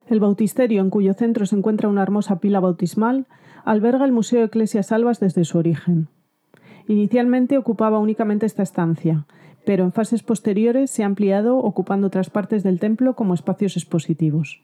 El bautisterio, en cuyo centro se encuentra una hermosa pila bautismal, alberga el Museo Ecclesias Albas desde su origen. Inicialmente ocupaba únicamente esta estancia, pero en fases posteriores se ha ampliado ocupando otras partes del templo como espacios expositivos.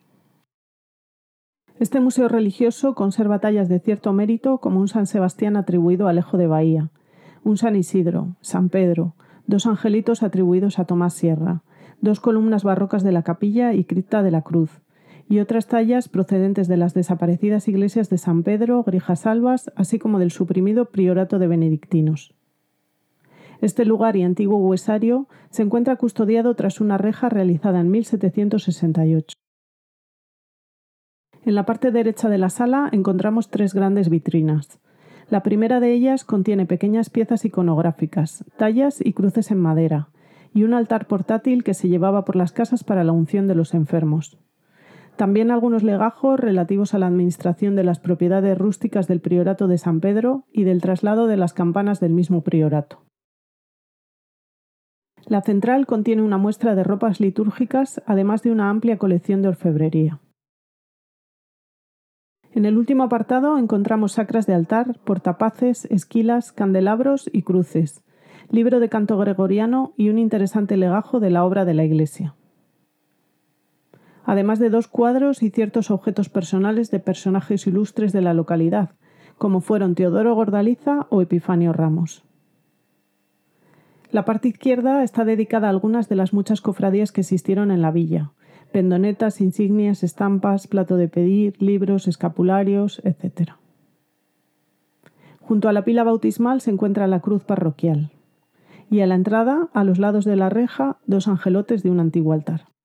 Este museo religioso conserva tallas de cierto mérito como un San Sebastián atribuido a Alejo de Bahía, un San Isidro, San Pedro, 2 angelitos atribuidos a Tomás Sierra, 2 columnas barrocas de la capilla y cripta de la cruz, y otras tallas procedentes de las desaparecidas iglesias de San Pedro, Grijas Albas, así como del suprimido priorato de benedictinos. Este lugar y antiguo huesario se encuentra custodiado tras una reja realizada en 1768. En la parte derecha de la sala encontramos 3 grandes vitrinas. La primera de ellas contiene pequeñas piezas iconográficas, tallas y cruces en madera, y un altar portátil que se llevaba por las casas para la unción de los enfermos. También algunos legajos relativos a la administración de las propiedades rústicas del priorato de San Pedro y del traslado de las campanas del mismo priorato. La central contiene una muestra de ropas litúrgicas, además de una amplia colección de orfebrería. En el último apartado encontramos sacras de altar, portapaces, esquilas, candelabros y cruces, libro de canto gregoriano y un interesante legajo de la obra de la iglesia. Además de 2 cuadros y ciertos objetos personales de personajes ilustres de la localidad, como fueron Teodoro Gordaliza o Epifanio Ramos. La parte izquierda está dedicada a algunas de las muchas cofradías que existieron en la villa: pendonetas, insignias, estampas, plato de pedir, libros, escapularios, etc. Junto a la pila bautismal se encuentra la cruz parroquial. Y a la entrada, a los lados de la reja, 2 angelotes de un antiguo altar.